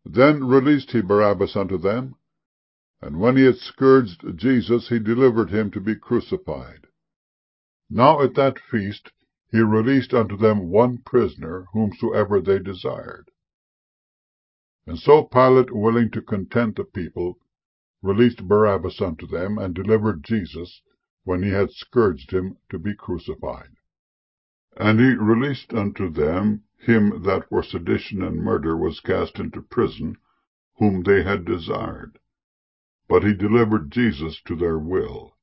Then released he Barabbas unto them, and when he had scourged Jesus, he delivered him to be crucified. Now at that feast he released unto them one prisoner, whomsoever they desired. And so Pilate, willing to content the people, released Barabbas unto them, and delivered Jesus, when he had scourged him, to be crucified. And he released unto them him that for sedition and murder was cast into prison, whom they had desired. But he delivered Jesus to their will.